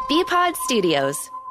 BPod Studios.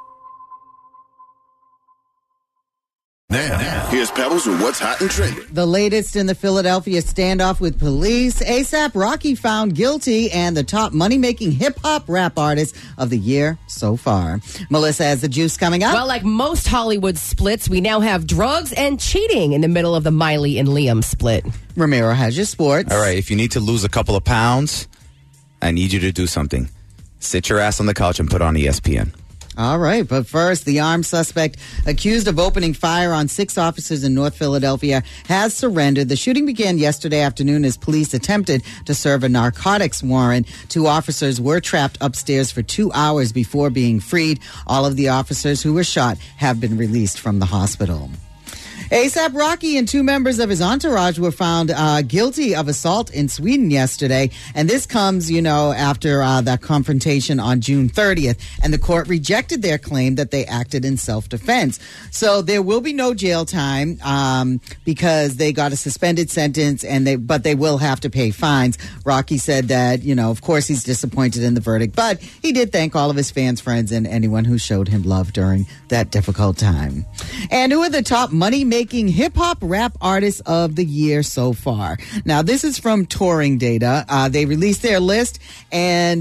Now, here's Pebbles with what's hot and trending. The latest in the Philadelphia standoff with police. A$AP Rocky found guilty and the top money-making hip-hop rap artist of the year so far. Melissa has the juice coming up. Well, like most Hollywood splits, we now have drugs and cheating in the middle of the Miley and Liam split. Ramiro has your sports. All right, if you need to lose a couple of pounds, I need you to do something. Sit your ass on the couch and put on ESPN. All right, but first, the armed suspect accused of opening fire on 6 officers in North Philadelphia has surrendered. The shooting began yesterday afternoon as police attempted to serve a narcotics warrant. 2 officers were trapped upstairs for 2 hours before being freed. All of the officers who were shot have been released from the hospital. A$AP Rocky and 2 members of his entourage were found guilty of assault in Sweden yesterday. And this comes, after that confrontation on June 30th. And the court rejected their claim that they acted in self-defense. So there will be no jail time because they got a suspended sentence, but they will have to pay fines. Rocky said that, of course he's disappointed in the verdict, but he did thank all of his fans, friends, and anyone who showed him love during that difficult time. And who are the top money-making hip-hop rap artists of the year so far? Now, this is from touring data. They released their list, and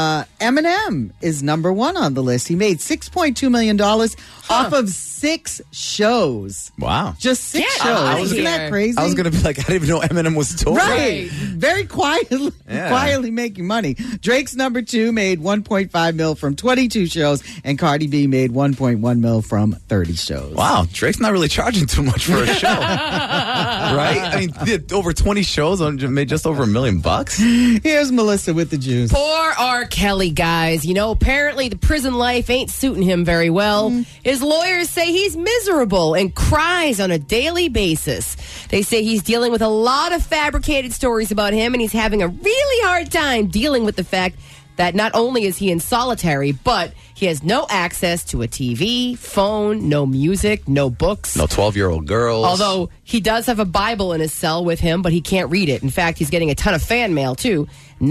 Eminem is number 1 on the list. He made $6.2 million off of 6 shows. Wow. Just 6 shows. Isn't that crazy? I was going to be like, I didn't even know Eminem was touring. Right. Very quietly making money. Drake's number 2 made $1.5 million from 22 shows, and Cardi B made $1.1 million from 30 shows. Wow. Drake's not really charging too much for a show. Right? I mean, did over 20 shows made just over $1 million. Here's Melissa with the juice. Poor R. Kelly, guys. Apparently the prison life ain't suiting him very well. His lawyers say he's miserable and cries on a daily basis. They say he's dealing with a lot of fabricated stories about him, and he's having a really hard time dealing with the fact that not only is he in solitary, but he has no access to a TV, phone, no music, no books. No 12-year-old girls. Although he does have a Bible in his cell with him, but he can't read it. In fact, he's getting a ton of fan mail, too.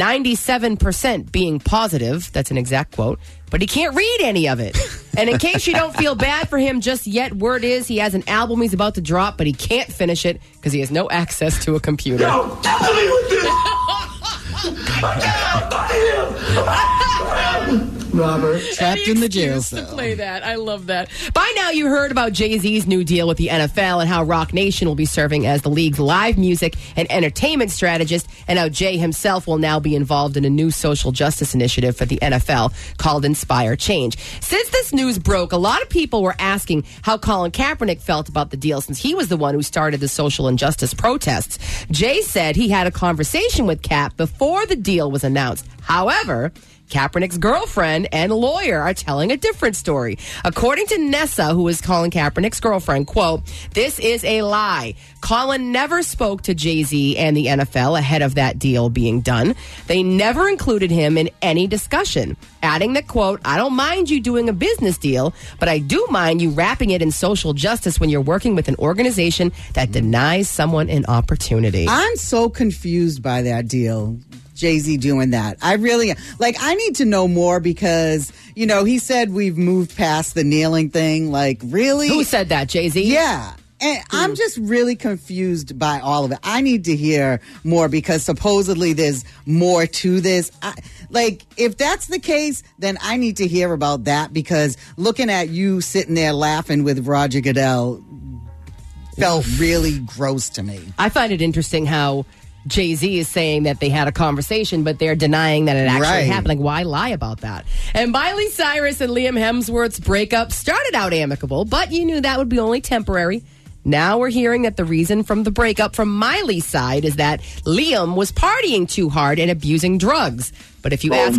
97% being positive. That's an exact quote. But he can't read any of it. And in case you don't feel bad for him just yet, word is he has an album he's about to drop, but he can't finish it because he has no access to a computer. Yo, tell me with this. Robert, trapped in the jail cell. To play that. I love that. By now, you heard about Jay-Z's new deal with the NFL and how Rock Nation will be serving as the league's live music and entertainment strategist, and how Jay himself will now be involved in a new social justice initiative for the NFL called Inspire Change. Since this news broke, a lot of people were asking how Colin Kaepernick felt about the deal, since he was the one who started the social injustice protests. Jay said he had a conversation with Cap before the deal was announced. However, Kaepernick's girlfriend and lawyer are telling a different story. According to Nessa, who is Colin Kaepernick's girlfriend, quote, "This is a lie. Colin never spoke to Jay-Z and the NFL ahead of that deal being done. They never included him in any discussion." Adding that, quote, "I don't mind you doing a business deal, but I do mind you wrapping it in social justice when you're working with an organization that denies someone an opportunity." I'm so confused by that deal. Jay-Z doing that. I really, I need to know more because, he said we've moved past the kneeling thing. Really? Who said that, Jay-Z? Yeah. And I'm just really confused by all of it. I need to hear more because supposedly there's more to this. If that's the case, then I need to hear about that because looking at you sitting there laughing with Roger Goodell felt really gross to me. I find it interesting how Jay-Z is saying that they had a conversation, but they're denying that it actually happened. Why lie about that? And Miley Cyrus and Liam Hemsworth's breakup started out amicable, but you knew that would be only temporary. Now we're hearing that the reason from the breakup from Miley's side is that Liam was partying too hard and abusing drugs. But if you ask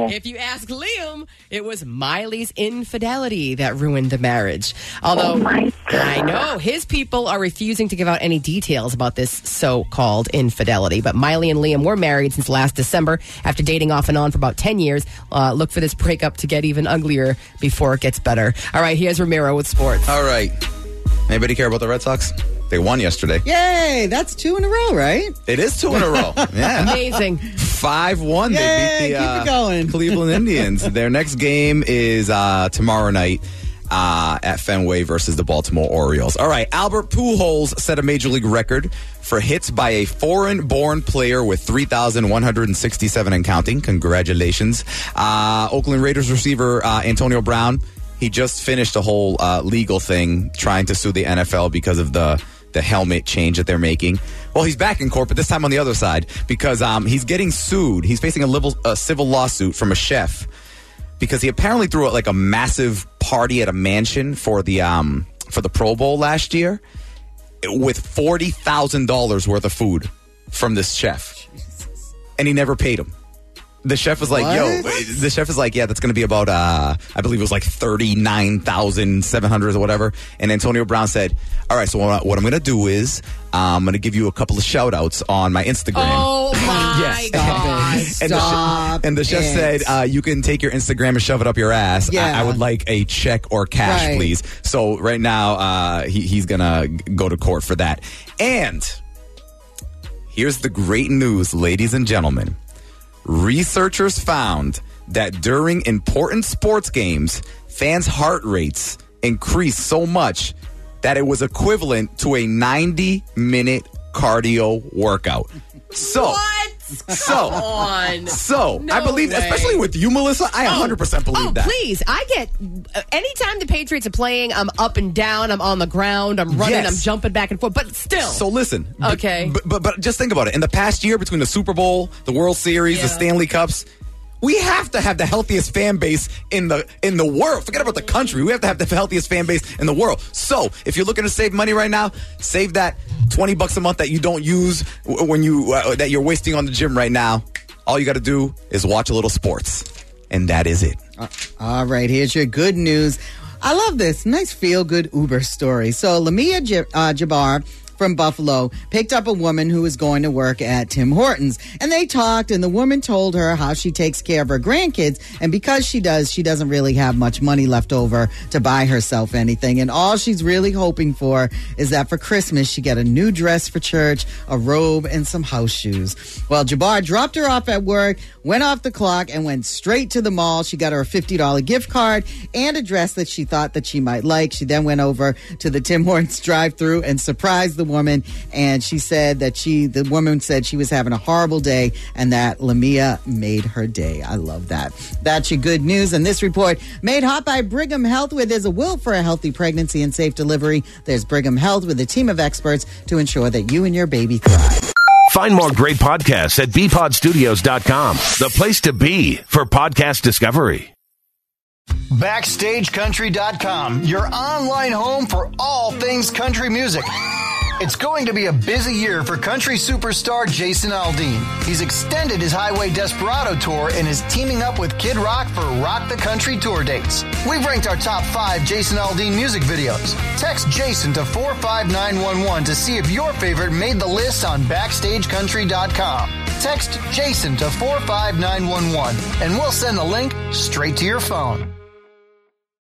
Liam, it was Miley's infidelity that ruined the marriage. Although, I know, his people are refusing to give out any details about this so-called infidelity. But Miley and Liam were married since last December after dating off and on for about 10 years. Look for this breakup to get even uglier before it gets better. All right, here's Ramiro with sports. All right. Anybody care about the Red Sox? They won yesterday. Yay! That's 2 in a row, right? It is 2 in a row. Yeah. Amazing. 5-1. They beat the keep it going. Cleveland Indians. Their next game is tomorrow night at Fenway versus the Baltimore Orioles. All right, Albert Pujols set a major league record for hits by a foreign-born player with 3,167 and counting. Congratulations. Oakland Raiders receiver Antonio Brown, he just finished a whole legal thing trying to sue the NFL because of the helmet change that they're making. Well, he's back in court, but this time on the other side because he's getting sued. He's facing a civil lawsuit from a chef because he apparently threw like a massive party at a mansion for the Pro Bowl last year with $40,000 worth of food from this chef. Jesus. And he never paid him. The chef was like, yeah, that's going to be about, I believe it was like 39,700 or whatever. And Antonio Brown said, all right, so what I'm going to do is I'm going to give you a couple of shout outs on my Instagram. Oh my God. And the chef said, you can take your Instagram and shove it up your ass. Yeah. I would like a check or cash, please. So right now, he's going to go to court for that. And here's the great news, ladies and gentlemen. Researchers found that during important sports games, fans' heart rates increased so much that it was equivalent to a 90-minute cardio workout. So, Come on. No I believe, way. especially with you, Melissa, I 100% believe that. Please. I get, anytime the Patriots are playing, I'm up and down, I'm on the ground, I'm running, I'm jumping back and forth, but still. So listen. Okay. But just think about it. In the past year, between the Super Bowl, the World Series, the Stanley Cups, we have to have the healthiest fan base in the world. Forget about the country. We have to have the healthiest fan base in the world. So, if you're looking to save money right now, save that $20 a month that you don't use when that you're wasting on the gym right now. All you got to do is watch a little sports, and that is it. All right, here's your good news. I love this. Nice feel-good Uber story. So, Lamia Jabbar from Buffalo picked up a woman who was going to work at Tim Hortons, and they talked, and the woman told her how she takes care of her grandkids, and because she doesn't really have much money left over to buy herself anything, and all she's really hoping for is that for Christmas she get a new dress for church, a robe, and some house shoes. Well, Jabbar dropped her off at work, went off the clock, and went straight to the mall. She got her a $50 gift card and a dress that she thought that she might like. She then went over to the Tim Hortons drive-thru and surprised the woman, and she said that the woman said she was having a horrible day and that Lamia made her day. I love that. That's your good news. And this report made hot by Brigham Health, where there's a will for a healthy pregnancy and safe delivery. There's Brigham Health with a team of experts to ensure that you and your baby thrive. Find more great podcasts at bpodstudios.com, the place to be for podcast discovery. BackstageCountry.com, your online home for all things country music. It's going to be a busy year for country superstar Jason Aldean. He's extended his Highway Desperado tour and is teaming up with Kid Rock for Rock the Country tour dates. We've ranked our top 5 Jason Aldean music videos. Text Jason to 45911 to see if your favorite made the list on BackstageCountry.com. Text Jason to 45911 and we'll send the link straight to your phone.